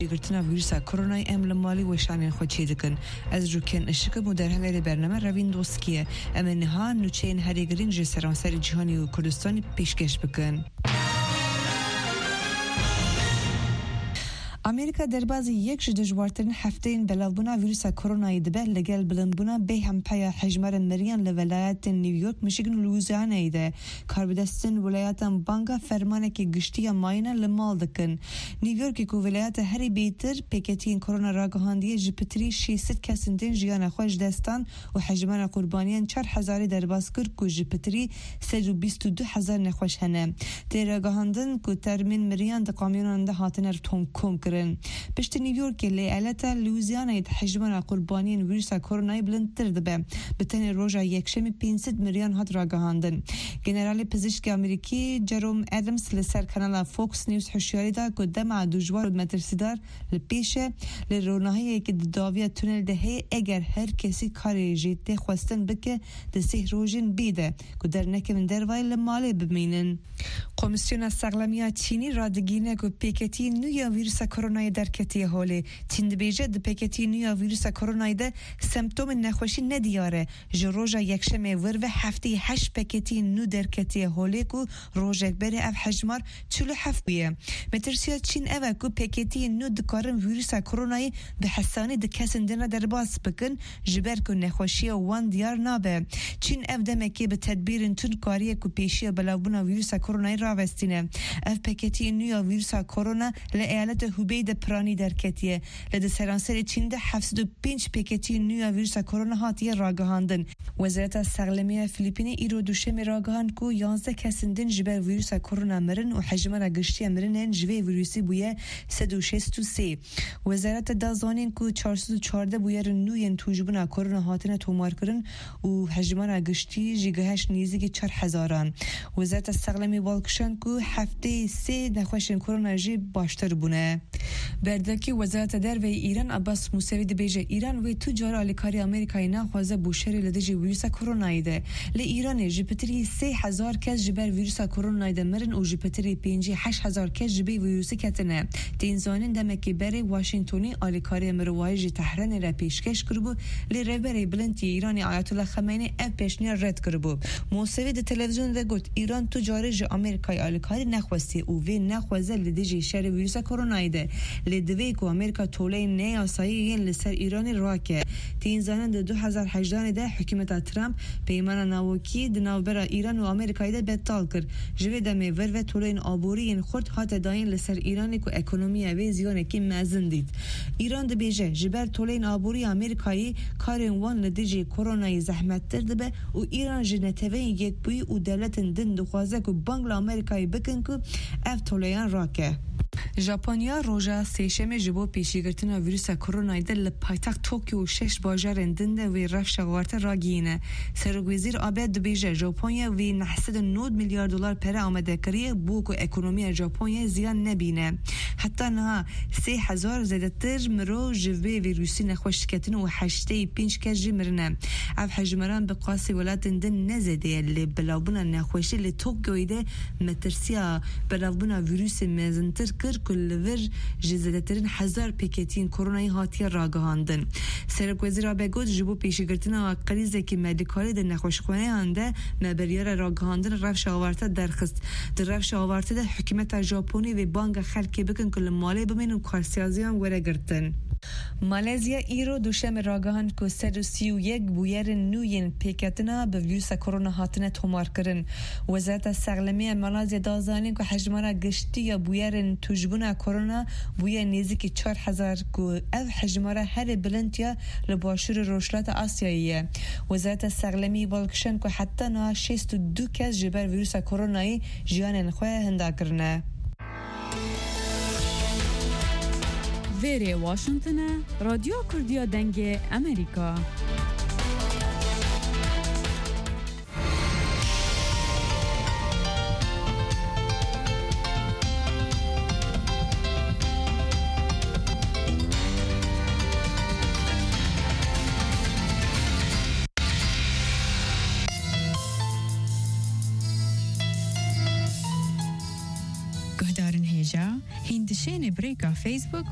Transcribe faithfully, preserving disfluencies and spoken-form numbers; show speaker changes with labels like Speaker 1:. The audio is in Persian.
Speaker 1: گرتنا ویروس کرونا ام لمالی و شانین خود چیدکن از جوکن اشک مدرهنگ برنامه روین دوستکیه اما نها نوچین هریگرین جسرانسر جهانی و کردستانی پیشکش بکن. امریکا در بازی یک جدوجوارترین هفته این بلاوبنا ویروس کرونایی دبه لگل بلندبونا به هم پیا حجمر مریان لولایت نیویورک میشیگن لوزیانه ایده کار بدستن ولایتان بانگا فرمانه که گشتی ماینه لمال دکن نیویورکی که ولایت هری بیتر پیکتین کرونا راگهاندیه جپتری شیست کسندین جیان خوش دستان و حجمر قربانیان چهار هزاری در باز کرد که جپتری سد و بیست و دو هزار نخوش هنه در راگهاندن که ترمین مریان ده قامیونان ده هاتنر توم کم پشت نیویورک لیالتا لوزیانه حجمان قربانیان ویروس کرونایی بلندتر دبه بتن روژا یکشم پانصد میلیون هات راگهاندن. جنرال پزشک آمریکی جروم ادمز لسر کانال فوکس نیوز هشیاری دا که دم دجوار و مترسیدار لپیشه لرونهایی که داویه تونل دهه اگر هر کسی کاری جیده خواستن بکه دسته روژین بیده که در نکمن دروای لماله بمینن. کمیسیون سقلمیات چینی رادگینه که پیکتی نویا ویروس کرونای در کتی حاله چند بیجه د پیکتی نویا ویروس کرونای ده سمپتوم نخوشی ندیاره جروجا یکشمه ور و هفته هشت پیکتی نو در کتی حاله کو روجک بره اف حجمار چلو هفت بیه مترسیا چین اوه کو پیکتی نو دکارن ویروس کرونای به حسانی د کسندن در باز بکن جبر کو نخوشی وان دیار نابه چین اف دمکی به تدبیر تون کاری کو پیشی بلاوبنا ویروس کرونای راوستینه اف پیکتی نویا ویروس کرونا لایالت هوبی ده پرانی در کتیه لده سرانسر چین ده هفتصد و پنج پیکتی نویا ویروس کرونا هاتیه راگهاندن. وزارت سقلمیه فیلیپینی ایرو دوشم راگهاند کو یازده کسندن جبر ویروس کرونا مرن و حجم گشتی مرنن جوی ویروسی بویه صد و شصت و سه. وزارت دازانین کو چهارصد و چهارده بویر نوین توجبنا کرونا هاتنه تومار کرن و حجم گشتی جیگهش نیزی چهار هزاران. وزارت سقلمی والکشان کو هفته سه نخوشن کرونا جی باشتر بونه. بردکی وزارت در و ایران عباس موسوی دی بیجه ایران و تجار آلیکاری آمریکایی نخوازه بوشری لدجی ویروس کرونایی ده لی ایران جپتری سه هزار کس جبر ویروس کرونایی ده مرن و جپتری پینجی هشت هزار کس جبی ویروسی کتنه تینزانین دمکی بری واشنگتونی آلیکاری مروایی جی تحران را پیشکش کربو لی رهبری بلندی ایرانی آیت الله خمینی اف پیشنهاد رد کربو. موسوی دی تلویزیون ده گفت ایران تجاری ج آمریکایی آلیکاری نخواستی و وی نخوازه لدجی شر ویروس کرونایی ده لدوی کو امریکا توله نه آسایی لسر ایران راکه تین زنان دو هزار و هجده ده حکومت ترامپ پیمان ناوکی د نوبر ایران و امریکای ده بتال کرد جوی دمه ور و توله آبوری این خرد هات داین لسر ایرانی کو اکونومی و زیان کی مزن دید ایران ده بیجه جبر توله آبوری امریکایی کارن وان لدیجی کرونای زحمت تر ده و ایران جنتوی یک بوی و دولت دن دخوازه کو بانگل امریکایی بکن کو اف توله راکه. ژاپنیا روژا سیشم جبو پیشگیرتنا ویروس کرونای دل پایتخت توکیو شش باجر اندنده و رفش غارت راگینه سرگوزیر آباد بیجه ژاپنیا و نحصد نود میلیارد دلار پر آمده کریه بو کو اکونومی ژاپنیا زیان نبینه حتی نه سه هزار زیاده تر مرو جوی ویروسی نخوش کتن و هشته پنج کس مرنه اف حجمران به قاسی ولات اندن نزده لی بلابونا نخوشی لی توکیو ده مترسیا بلابونا ویروس مزنتر کر کل ور جزدترین هزار پیکتین کرونایی هاتی راگهاندن. سرکوزی را بگود جبو پیشگرتنا و قریزه که مدیکالی در نخوشخانه هنده مبریار راگهاندن رفش آورته درخست. در رفش آورته ده حکومت ژاپنی و بانک خلکی بکن کل مالی بمین و کارسیازیان وره گرتن. مالزیا ایرو دوشم راگهاند که صد و سی و یک بویر نوین پیکتنا به ویروس کرونا هاتنه تومار کرن. وزارت سقلمی مالزیا دازانین که حجمارا گشتی یا بویر توجبونا کرونا بویر نیزی که چهار هزار که او حجمارا هر بلندیا لباشور روشلات آسیاییه. وزارت سقلمی بالکشن که حتی نه شصت و دو کس جبر ویروس کرونایی جیان نخواه هنده کرنه.
Speaker 2: ویری واشنگتن رادیو کردیا دنگ امریکا.
Speaker 3: گهدارن هیجا هندشین بریکا فیسبوک